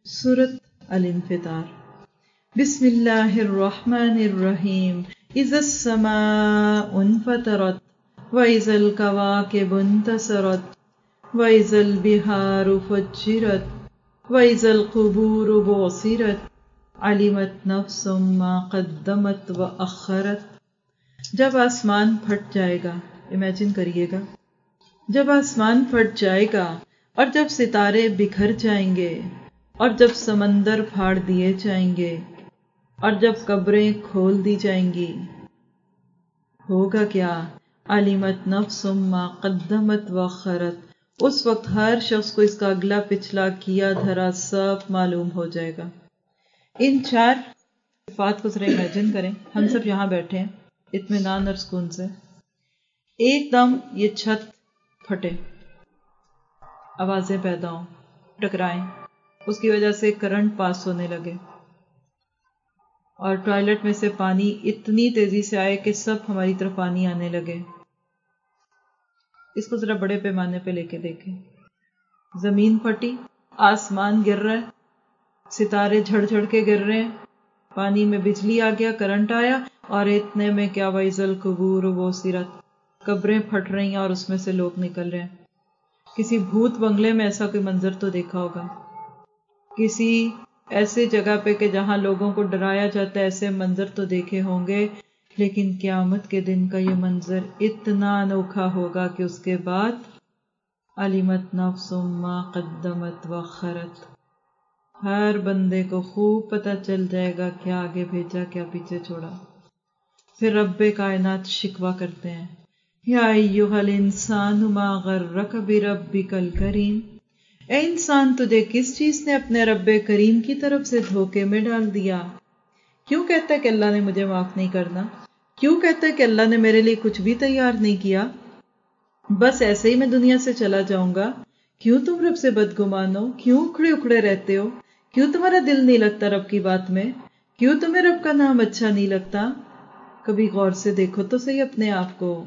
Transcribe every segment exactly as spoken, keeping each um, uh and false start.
سورۃ الانفطار۔ بسم اللہ الرحمن الرحیم۔ اذا السماء انفطرت واذا الكواكب انتثرت واذا البحار فجرت واذا القبور بعثرت علمت نفس ما قدمت واخرت۔ جب آسمان پھٹ جائے گا، امیجن کریے گا، جب آسمان پھٹ جائے گا اور جب ستارے بکھر جائیں گے اور جب سمندر پھاڑ دیے جائیں گے اور جب قبریں کھول دی جائیں گی، ہوگا کیا؟ علمت نفس ما قدمت واخرت۔ اس وقت ہر شخص کو اس کا اگلا پچھلا کیا دھرا سب معلوم ہو جائے گا۔ ان چار صفات کو ذرا امیجن کریں، ہم سب یہاں بیٹھے ہیں اطمینان اور سکون سے، ایک دم یہ چھت پھٹے، آوازیں پیدا ہوں، ٹکرائیں، اس کی وجہ سے کرنٹ پاس ہونے لگے اور ٹوائلٹ میں سے پانی اتنی تیزی سے آئے کہ سب ہماری طرف پانی آنے لگے۔ اس کو ذرا بڑے پیمانے پہ لے کے دیکھیں۔ زمین پھٹی، آسمان گر رہا ہے، ستارے جھڑ جھڑ کے گر رہے ہیں، پانی میں بجلی آ گیا، کرنٹ آیا، اور اتنے میں کیا وَإِذَا الْقُبُورُ بُعْثِرَتْ، قبریں پھٹ رہی ہیں اور اس میں سے لوگ نکل رہے ہیں۔ کسی بھوت بنگلے میں ایسا کوئی منظر تو دیکھا ہوگا، کسی ایسے جگہ پہ کہ جہاں لوگوں کو ڈرایا جاتا ہے، ایسے منظر تو دیکھے ہوں گے، لیکن قیامت کے دن کا یہ منظر اتنا انوکھا ہوگا کہ اس کے بعد علمت نفس ما قدمت واخرت، ہر بندے کو خوب پتہ چل جائے گا کیا آگے بھیجا کیا پیچھے چھوڑا۔ پھر رب کائنات شکوہ کرتے ہیں، یا ایھا الانسان ما غرک بربک الکریم، اے انسان تجھے کس چیز نے اپنے رب کریم کی طرف سے دھوکے میں ڈال دیا؟ کیوں کہتا ہے کہ اللہ نے مجھے معاف نہیں کرنا؟ کیوں کہتا ہے کہ اللہ نے میرے لیے کچھ بھی تیار نہیں کیا؟ بس ایسے ہی میں دنیا سے چلا جاؤں گا؟ کیوں تم رب سے بدگمان ہو؟ کیوں اکھڑے اکھڑے رہتے ہو؟ کیوں تمہارا دل نہیں لگتا رب کی بات میں؟ کیوں تمہیں رب کا نام اچھا نہیں لگتا؟ کبھی غور سے دیکھو تو صحیح اپنے آپ کو۔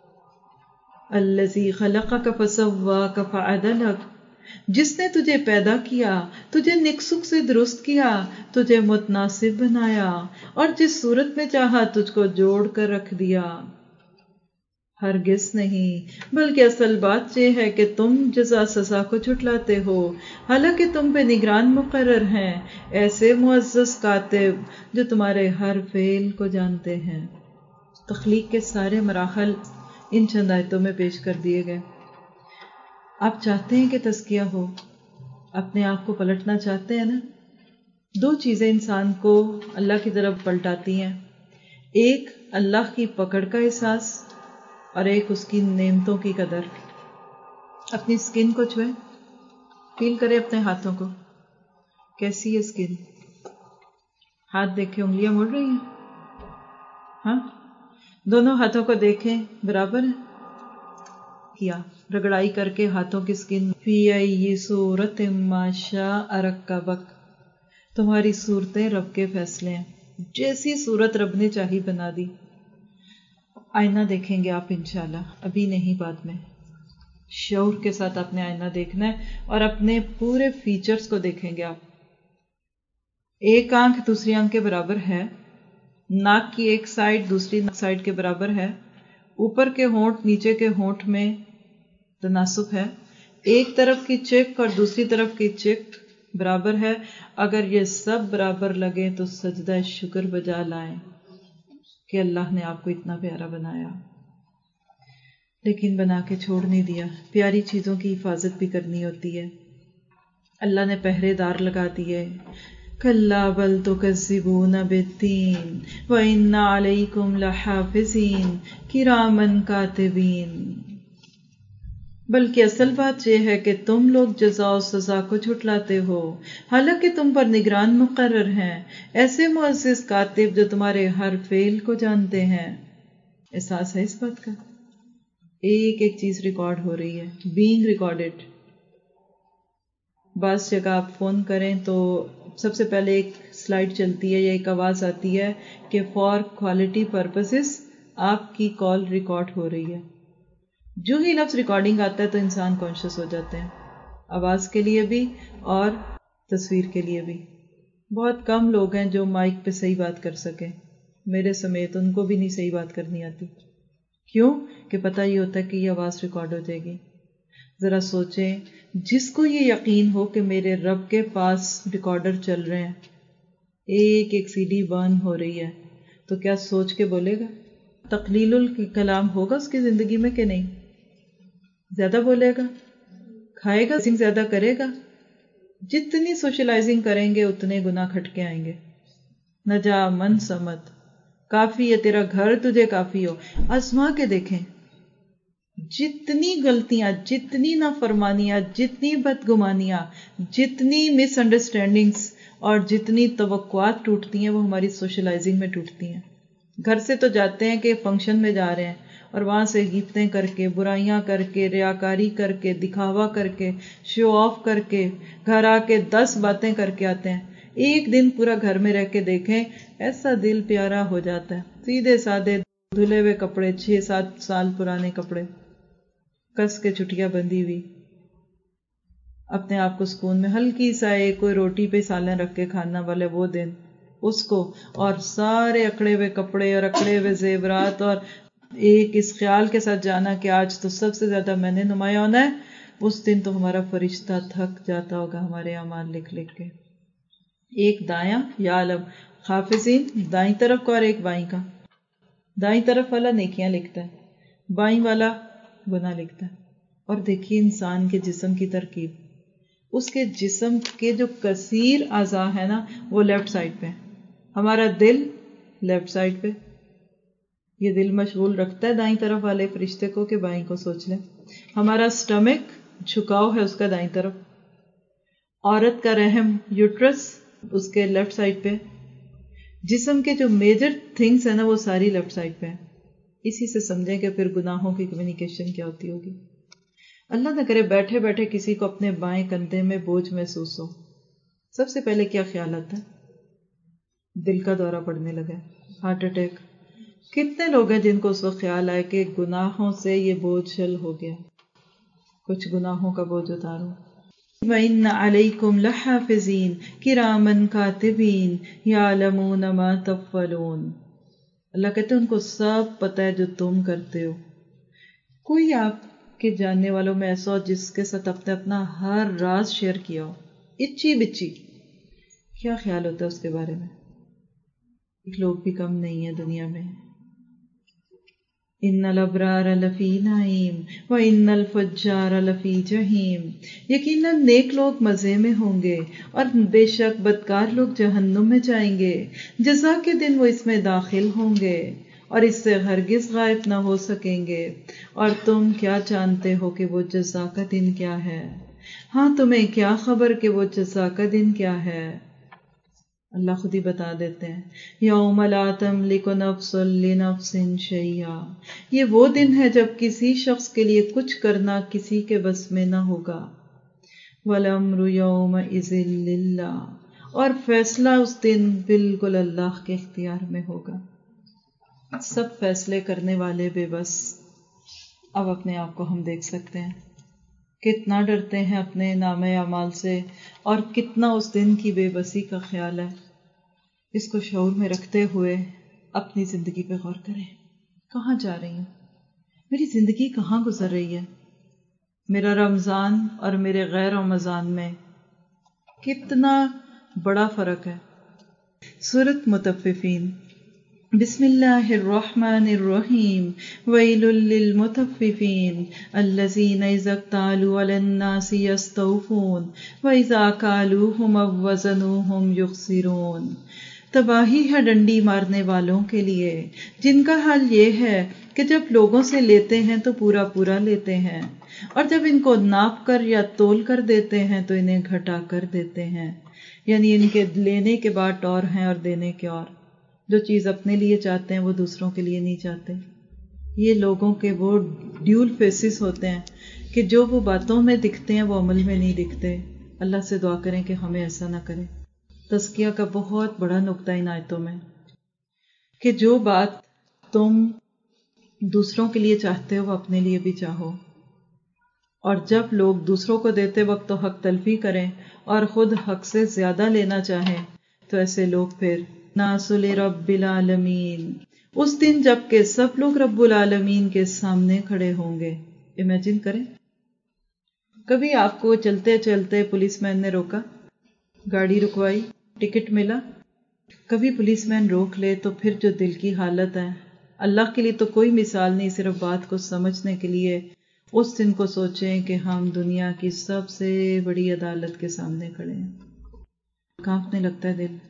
الذی خلقک فسواک فعدلک، جس نے تجھے پیدا کیا، تجھے نیک سک سے درست کیا، تجھے متناسب بنایا اور جس صورت میں چاہا تجھ کو جوڑ کر رکھ دیا۔ ہرگز نہیں، بلکہ اصل بات یہ ہے کہ تم جزا سزا کو جھٹلاتے ہو، حالانکہ تم پہ نگران مقرر ہیں ایسے معزز کاتب جو تمہارے ہر فعل کو جانتے ہیں۔ تخلیق کے سارے مراحل ان چند آیتوں میں پیش کر دیے گئے۔ آپ چاہتے ہیں کہ تزکیہ ہو، اپنے آپ کو پلٹنا چاہتے ہیں نا؟ دو چیزیں انسان کو اللہ کی طرف پلٹاتی ہیں، ایک اللہ کی پکڑ کا احساس اور ایک اس کی نعمتوں کی قدر۔ اپنی سکن کو چھوئیں، فیل کریں اپنے ہاتھوں کو، کیسی ہے سکن؟ ہاتھ دیکھیں، انگلیاں مڑ رہی ہیں؟ ہاں، دونوں ہاتھوں کو دیکھیں، برابر ہے؟ کیا رگڑائی کر کے ہاتھوں کی سکن، فی ای صورت ما شاء رکبک، تمہاری صورتیں رب کے فیصلے ہیں، جیسی صورت رب نے چاہی بنا دی۔ آئینہ دیکھیں گے آپ انشاءاللہ، ابھی نہیں بعد میں، شعور کے ساتھ آپ نے آئینہ دیکھنا ہے اور اپنے پورے فیچرز کو دیکھیں گے آپ۔ ایک آنکھ دوسری آنکھ کے برابر ہے، ناک کی ایک سائڈ دوسری سائڈ کے برابر ہے، اوپر کے ہونٹ نیچے کے ہونٹ میں تناسب ہے، ایک طرف کی چک اور دوسری طرف کی چک برابر ہے۔ اگر یہ سب برابر لگے تو سجدہ شکر بجا لائیں کہ اللہ نے آپ کو اتنا پیارا بنایا، لیکن بنا کے چھوڑ نہیں دیا۔ پیاری چیزوں کی حفاظت بھی کرنی ہوتی ہے، اللہ نے پہرے دار لگا دیے۔ کلا بل تکذبون بالدین وان علیکم لحافظین کراما کاتبین، بلکہ اصل بات یہ ہے کہ تم لوگ جزا و سزا کو جھٹلاتے ہو، حالانکہ تم پر نگران مقرر ہیں ایسے معزز کاتب جو تمہارے ہر فعل کو جانتے ہیں۔ احساس ہے اس بات کا؟ ایک ایک چیز ریکارڈ ہو رہی ہے، بینگ ریکارڈڈ۔ بعض جگہ آپ فون کریں تو سب سے پہلے ایک سلائیڈ چلتی ہے یا ایک آواز آتی ہے کہ فار کوالٹی پرپسز آپ کی کال ریکارڈ ہو رہی ہے۔ جو ہی لفظ ریکارڈنگ آتا ہے تو انسان کانشیس ہو جاتے ہیں، آواز کے لیے بھی اور تصویر کے لیے بھی بہت کم لوگ ہیں جو مائک پہ صحیح بات کر سکیں، میرے سمیت ان کو بھی نہیں صحیح بات کرنی آتی. کیوں کہ پتہ یہ ہوتا ہے کہ یہ آواز ریکارڈ ہو جائے گی. ذرا سوچیں، جس کو یہ یقین ہو کہ میرے رب کے پاس ریکارڈر چل رہے ہیں، ایک ایک سی ڈی برن ہو رہی ہے، تو کیا سوچ کے بولے گا؟ تقلیل الکلام ہوگا اس کی زندگی میں کہ نہیں؟ زیادہ بولے گا، کھائے گا، زیادہ کرے گا. جتنی سوشلائزنگ کریں گے اتنے گناہ کھٹ کے آئیں گے. نہ جا من سمت، کافی ہے تیرا گھر تجھے کافی ہو. آزما کے دیکھیں، جتنی غلطیاں، جتنی نافرمانیاں، جتنی بدگمانیاں، جتنی مس انڈرسٹینڈنگز اور جتنی توقعات ٹوٹتی ہیں وہ ہماری سوشلائزنگ میں ٹوٹتی ہیں. گھر سے تو جاتے ہیں کہ فنکشن میں جا رہے ہیں اور وہاں سے غیبتیں کر کے، برائیاں کر کے، ریاکاری کر کے، دکھاوا کر کے، شو آف کر کے، گھر آ کے دس باتیں کر کے آتے ہیں. ایک دن پورا گھر میں رہ کے دیکھیں، ایسا دل پیارا ہو جاتا ہے. سیدھے سادے دھلے ہوئے کپڑے، چھ سات سال پرانے کپڑے، کس کے چھٹیاں بندی ہوئی، اپنے آپ کو سکون میں ہلکی سا ایک کوئی روٹی پہ سالن رکھ کے کھانا والے وہ دن اس کو، اور سارے اکڑے ہوئے کپڑے اور اکڑے ہوئے زیورات، اور ایک اس خیال کے ساتھ جانا کہ آج تو سب سے زیادہ میں نے نمایاں ہونا ہے. اس دن تو ہمارا فرشتہ تھک جاتا ہوگا ہمارے اعمال لکھ لکھ کے. ایک دایاں یا علم حافظین، دائیں طرف کا اور ایک بائیں کا. دائیں طرف والا نیکیاں لکھتا ہے، بائیں والا گناہ لکھتا ہے. اور دیکھیے انسان کے جسم کی ترکیب، اس کے جسم کے جو کثیر اعضاء ہے نا وہ لیفٹ سائڈ پہ. ہمارا دل لیفٹ سائڈ پہ، یہ دل مشغول رکھتا ہے دائیں طرف والے فرشتے کو کہ بائیں کو سوچ لیں. ہمارا سٹمک جھکاؤ ہے اس کا دائیں طرف. عورت کا رحم یوٹرس اس کے لیفٹ سائڈ پہ. جسم کے جو میجر تھنگس ہیں نا وہ ساری لیفٹ سائڈ پہ ہیں. اسی سے سمجھیں کہ پھر گناہوں کی کمیونیکیشن کیا ہوتی ہوگی. اللہ نہ کرے بیٹھے بیٹھے کسی کو اپنے بائیں کندھے میں بوجھ محسوس ہو، سب سے پہلے کیا خیال آتا ہے؟ دل کا دورہ پڑنے لگا، ہارٹ اٹیک. کتنے لوگ ہیں جن کو اس وقت خیال آئے کہ گناہوں سے یہ بوجھ شل ہو گیا، کچھ گناہوں کا بوجھ اتارو. وَإِنَّ عَلَيْكُمْ لَحَافِظِينَ كِرَامًا كَاتِبِينَ يَعْلَمُونَ مَا تَفْعَلُونَ. اللہ کہتے ہیں ان کو سب پتہ ہے جو تم کرتے ہو. کوئی آپ کے جاننے والوں میں ایسا ہو جس کے ساتھ اپنے اپنا ہر راز شیئر کیا ہو، اچھی بچی، کیا خیال ہوتا ہے اس کے بارے میں؟ لوگ بھی کم نہیں ہیں دنیا میں. ان الابرار لفی نعیم وان الفجار لفی جحیم. یقیناً نیک لوگ مزے میں ہوں گے اور بے شک بدکار لوگ جہنم میں جائیں گے. جزا کے دن وہ اس میں داخل ہوں گے اور اس سے ہرگز غائب نہ ہو سکیں گے. اور تم کیا جانتے ہو کہ وہ جزا کا دن کیا ہے؟ ہاں تمہیں کیا خبر کہ وہ جزا کا دن کیا ہے؟ اللہ خود ہی بتا دیتے ہیں، یوم لا تملک نفس لنفس شیئا. یہ وہ دن ہے جب کسی شخص کے لیے کچھ کرنا کسی کے بس میں نہ ہوگا. والامر یومئذ للہ. اور فیصلہ اس دن بالکل اللہ کے اختیار میں ہوگا. سب فیصلے کرنے والے بے بس. اب اپنے آپ کو ہم دیکھ سکتے ہیں کتنا ڈرتے ہیں اپنے نام اعمال سے اور کتنا اس دن کی بے بسی کا خیال ہے. اس کو شعور میں رکھتے ہوئے اپنی زندگی پہ غور کریں. کہاں جا رہی ہوں؟ میری زندگی کہاں گزر رہی ہے؟ میرا رمضان اور میرے غیر رمضان میں کتنا بڑا فرق ہے. سورۃ مطففین. بسم اللہ الرحمن الرحیم. ویل للمطففین الذین اذا اکتالوا علی الناس یستوفون واذا کالوہم او وزنوہم یخسرون. تباہی ہے ڈنڈی مارنے والوں کے لیے جن کا حال یہ ہے کہ جب لوگوں سے لیتے ہیں تو پورا پورا لیتے ہیں اور جب ان کو ناپ کر یا تول کر دیتے ہیں تو انہیں گھٹا کر دیتے ہیں. یعنی ان کے لینے کے بعد اور ہیں اور دینے کے اور. جو چیز اپنے لیے چاہتے ہیں وہ دوسروں کے لیے نہیں چاہتے. یہ لوگوں کے وہ ڈیول فیسز ہوتے ہیں کہ جو وہ باتوں میں دکھتے ہیں وہ عمل میں نہیں دکھتے. اللہ سے دعا کریں کہ ہمیں ایسا نہ کرے. تزکیہ کا بہت بڑا نقطہ ان آیتوں میں کہ جو بات تم دوسروں کے لیے چاہتے ہو وہ اپنے لیے بھی چاہو. اور جب لوگ دوسروں کو دیتے وقت تو حق تلفی کریں اور خود حق سے زیادہ لینا چاہیں تو ایسے لوگ پھر ناس لرب العالمین، اس دن جب کہ سب لوگ رب العالمین کے سامنے کھڑے ہوں گے۔ امیجن کریں، کبھی آپ کو چلتے چلتے پولیس مین نے روکا، گاڑی رکوائی، ٹکٹ ملا؟ کبھی پولیس مین روک لے تو پھر جو دل کی حالت ہے، اللہ کے لیے تو کوئی مثال نہیں، صرف بات کو سمجھنے کے لیے اس دن کو سوچیں کہ ہم دنیا کی سب سے بڑی عدالت کے سامنے کھڑے ہیں، کانپنے لگتا ہے دل۔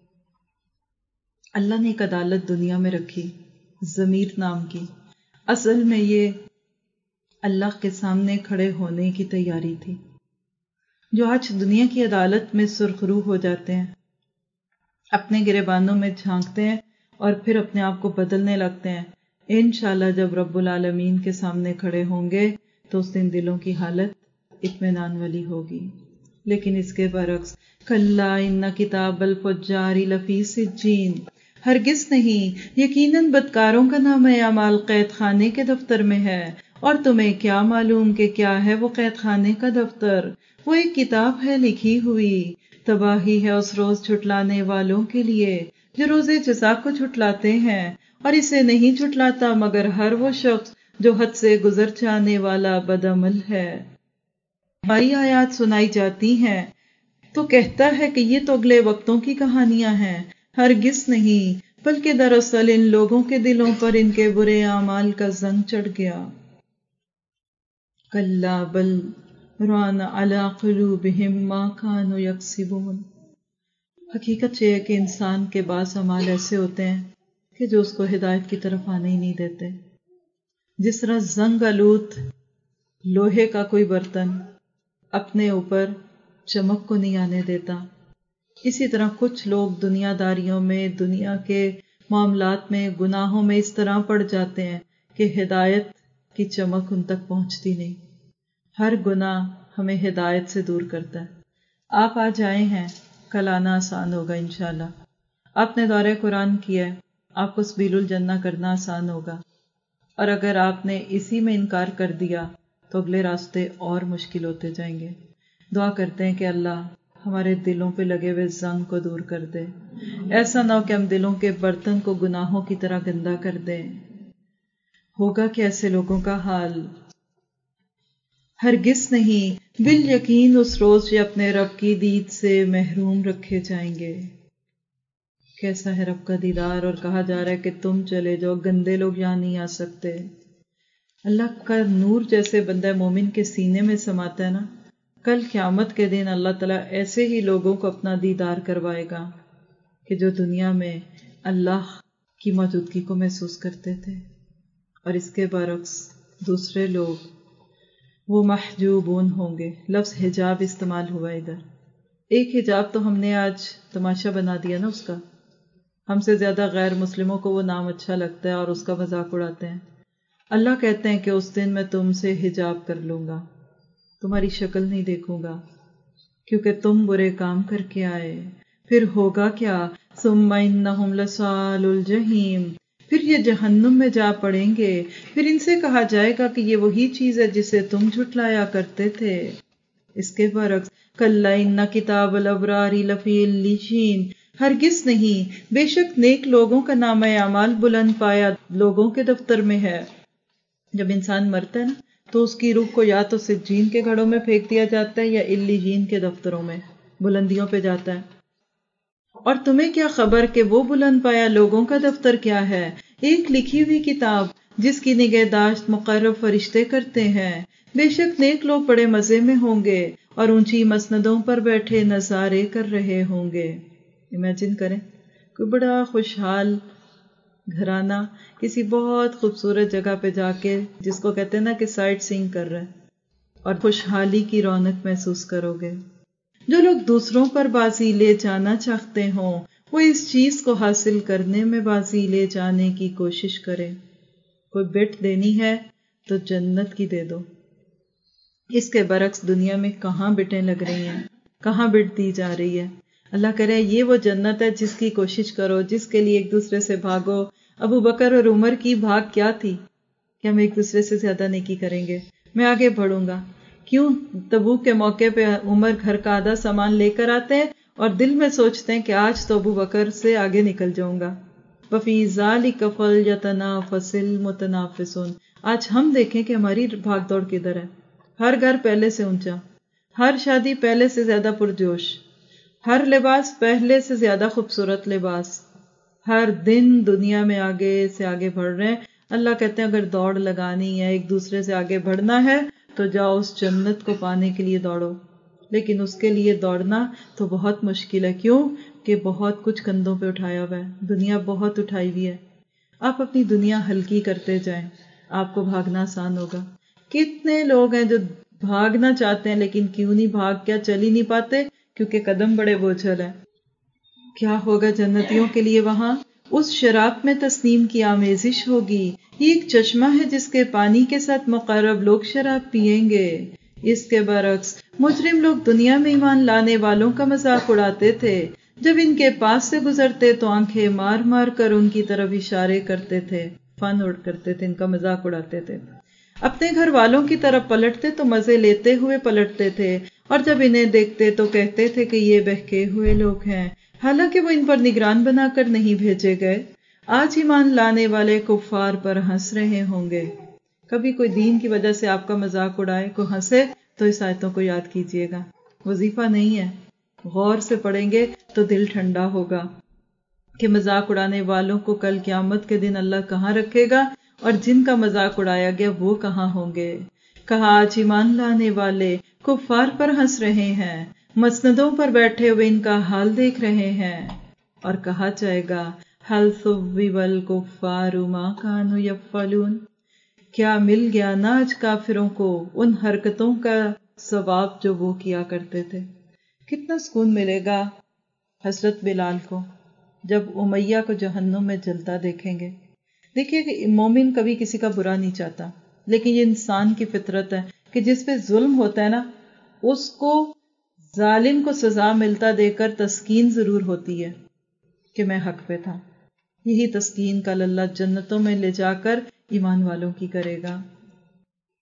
اللہ نے ایک عدالت دنیا میں رکھی، ضمیر نام کی، اصل میں یہ اللہ کے سامنے کھڑے ہونے کی تیاری تھی۔ جو آج دنیا کی عدالت میں سرخرو ہو جاتے ہیں، اپنے گریبانوں میں جھانکتے ہیں اور پھر اپنے آپ کو بدلنے لگتے ہیں، انشاءاللہ جب رب العالمین کے سامنے کھڑے ہوں گے تو اس دن دلوں کی حالت اطمینان والی ہوگی۔ لیکن اس کے برعکس، کلا ان کتاب الفجار لفی سجین، ہرگز نہیں، یقیناً بدکاروں کا نام اعمال قید خانے کے دفتر میں ہے، اور تمہیں کیا معلوم کہ کیا ہے وہ قید خانے کا دفتر؟ وہ ایک کتاب ہے لکھی ہوئی، تباہی ہے اس روز جھٹلانے والوں کے لیے جو روز جزا کو جھٹلاتے ہیں، اور اسے نہیں جھٹلاتا مگر ہر وہ شخص جو حد سے گزر جانے والا بدعمل ہے۔ ہماری آیات سنائی جاتی ہیں تو کہتا ہے کہ یہ تو اگلے وقتوں کی کہانیاں ہیں، ہرگز نہیں، بلکہ دراصل ان لوگوں کے دلوں پر ان کے برے اعمال کا زنگ چڑھ گیا۔ کلا بل ران علی قلوبہم ما کانوا یکسبون، حقیقت یہ ہے کہ انسان کے بعض اعمال ایسے ہوتے ہیں کہ جو اس کو ہدایت کی طرف آنے ہی نہیں دیتے۔ جس طرح زنگ آلود لوہے کا کوئی برتن اپنے اوپر چمک کو نہیں آنے دیتا، اسی طرح کچھ لوگ دنیا داریوں میں، دنیا کے معاملات میں، گناہوں میں اس طرح پڑ جاتے ہیں کہ ہدایت کی چمک ان تک پہنچتی نہیں۔ ہر گناہ ہمیں ہدایت سے دور کرتا ہے۔ آپ آج آئے ہیں، کل آنا آسان ہوگا انشاءاللہ۔ آپ نے دورہ قرآن کیا ہے، آپ کو سبیل الجنہ کرنا آسان ہوگا، اور اگر آپ نے اسی میں انکار کر دیا تو اگلے راستے اور مشکل ہوتے جائیں گے۔ دعا کرتے ہیں کہ اللہ ہمارے دلوں پہ لگے ہوئے زنگ کو دور کر دے، ایسا نہ ہو کہ ہم دلوں کے برتن کو گناہوں کی طرح گندا کر دیں۔ ہوگا کہ ایسے لوگوں کا حال ہرگز نہیں، بالیقین اس روز یہ اپنے رب کی دید سے محروم رکھے جائیں گے۔ کیسا ہے رب کا دیدار، اور کہا جا رہا ہے کہ تم چلے جاؤ، گندے لوگ یہاں نہیں آ سکتے۔ اللہ کا نور جیسے بندہ مومن کے سینے میں سماتا ہے نا، کل قیامت کے دن اللہ تعالیٰ ایسے ہی لوگوں کو اپنا دیدار کروائے گا کہ جو دنیا میں اللہ کی موجودگی کو محسوس کرتے تھے، اور اس کے برعکس دوسرے لوگ وہ محجوبون ہوں گے۔ لفظ حجاب استعمال ہوا ادھر، ایک حجاب تو ہم نے آج تماشا بنا دیا نا اس کا، ہم سے زیادہ غیر مسلموں کو وہ نام اچھا لگتا ہے اور اس کا مذاق اڑاتے ہیں۔ اللہ کہتے ہیں کہ اس دن میں تم سے حجاب کر لوں گا، تمہاری شکل نہیں دیکھوں گا، کیونکہ تم برے کام کر کے آئے۔ پھر ہوگا کیا؟ ثم انہم لصال الجحیم، پھر یہ جہنم میں جا پڑیں گے، پھر ان سے کہا جائے گا کہ یہ وہی چیز ہے جسے تم جھٹلایا کرتے تھے۔ اس کے برعکس، کلا ان کتاب الابرار لفی علیین، ہرگز نہیں، بے شک نیک لوگوں کا نام اعمال بلند پایا لوگوں کے دفتر میں ہے۔ جب انسان مرتا ہے نا تو اس کی روح کو یا تو سجین کے گھڑوں میں پھینک دیا جاتا ہے یا علیین کے دفتروں میں، بلندیوں پہ جاتا ہے۔ اور تمہیں کیا خبر کہ وہ بلند پایا لوگوں کا دفتر کیا ہے؟ ایک لکھی ہوئی کتاب جس کی نگہداشت مقرب فرشتے کرتے ہیں۔ بے شک نیک لوگ بڑے مزے میں ہوں گے اور اونچی مسندوں پر بیٹھے نظارے کر رہے ہوں گے۔ امیجن کریں کوئی بڑا خوشحال گھرانہ کسی بہت خوبصورت جگہ پہ جا کے، جس کو کہتے ہیں نا کہ سائٹ سینگ کر رہے ہیں، اور خوشحالی کی رونق محسوس کرو گے۔ جو لوگ دوسروں پر بازی لے جانا چاہتے ہوں وہ اس چیز کو حاصل کرنے میں بازی لے جانے کی کوشش کریں۔ کوئی بٹ دینی ہے تو جنت کی دے دو۔ اس کے برعکس دنیا میں کہاں بٹیں لگ رہی ہیں، کہاں بٹ دی جا رہی ہے۔ اللہ کہہ رہے ہیں یہ وہ جنت ہے جس کی کوشش کرو، جس کے لیے ایک دوسرے سے بھاگو۔ ابو بکر اور عمر کی بھاگ کیا تھی کہ ہم ایک دوسرے سے زیادہ نیکی کریں گے، میں آگے بڑھوں گا۔ کیوں تبوک کے موقع پہ عمر گھر کا آدھا سامان لے کر آتے ہیں اور دل میں سوچتے ہیں کہ آج تو ابو بکر سے آگے نکل جاؤں گا. وفی ذالک فلیتنافس المتنافسون. آج ہم دیکھیں کہ ہماری بھاگ دوڑ کدھر ہے. ہر گھر پہلے سے اونچا، ہر شادی پہلے سے زیادہ پرجوش، ہر لباس پہلے سے زیادہ خوبصورت لباس، ہر دن دنیا میں آگے سے آگے بڑھ رہے ہیں. اللہ کہتے ہیں اگر دوڑ لگانی ہے، ایک دوسرے سے آگے بڑھنا ہے تو جاؤ اس جنت کو پانے کے لیے دوڑو. لیکن اس کے لیے دوڑنا تو بہت مشکل ہے. کیوں کہ بہت کچھ کندھوں پہ اٹھایا ہوا ہے، دنیا بہت اٹھائی ہوئی ہے. آپ اپنی دنیا ہلکی کرتے جائیں، آپ کو بھاگنا آسان ہوگا. کتنے لوگ ہیں جو بھاگنا چاہتے ہیں لیکن کیوں نہیں بھاگ کیا چل ہی نہیں پاتے؟ کیونکہ قدم بڑے بوجھل ہیں. کیا ہوگا جنتیوں کے لیے وہاں؟ اس شراب میں تسنیم کی آمیزش ہوگی. یہ ایک چشمہ ہے جس کے پانی کے ساتھ مقرب لوگ شراب پیئیں گے. اس کے برعکس مجرم لوگ دنیا میں ایمان لانے والوں کا مذاق اڑاتے تھے. جب ان کے پاس سے گزرتے تو آنکھیں مار مار کر ان کی طرف اشارے کرتے تھے، فن اڑ کرتے تھے، ان کا مذاق اڑاتے تھے. اپنے گھر والوں کی طرف پلٹتے تو مزے لیتے ہوئے پلٹتے تھے، اور جب انہیں دیکھتے تو کہتے تھے کہ یہ بہکے ہوئے لوگ ہیں، حالانکہ وہ ان پر نگران بنا کر نہیں بھیجے گئے. آج ایمان لانے والے کفار پر ہنس رہے ہوں گے. کبھی کوئی دین کی وجہ سے آپ کا مذاق اڑائے، کوئی ہنسے، تو اس آیتوں کو یاد کیجئے گا. وظیفہ نہیں ہے، غور سے پڑھیں گے تو دل ٹھنڈا ہوگا کہ مذاق اڑانے والوں کو کل قیامت کے دن اللہ کہاں رکھے گا، اور جن کا مذاق اڑایا گیا وہ کہاں ہوں گے. کہا آج ایمان لانے والے کفار پر ہنس رہے ہیں، مسندوں پر بیٹھے ہوئے ان کا حال دیکھ رہے ہیں. اور کہا جائے گا هل ثوب الکفار ما كانوا يفعلون. کیا مل گیا نا آج کافروں کو ان حرکتوں کا ثواب جو وہ کیا کرتے تھے. کتنا سکون ملے گا حضرت بلال کو جب امیہ کو جہنم میں جلتا دیکھیں گے. دیکھیے کہ مومن کبھی کسی کا برا نہیں چاہتا، لیکن یہ انسان کی فطرت ہے کہ جس پہ ظلم ہوتا ہے نا، اس کو ظالم کو سزا ملتا دیکھ کر تسکین ضرور ہوتی ہے کہ میں حق پہ تھا. یہی تسکین کل اللہ جنتوں میں لے جا کر ایمان والوں کی کرے گا.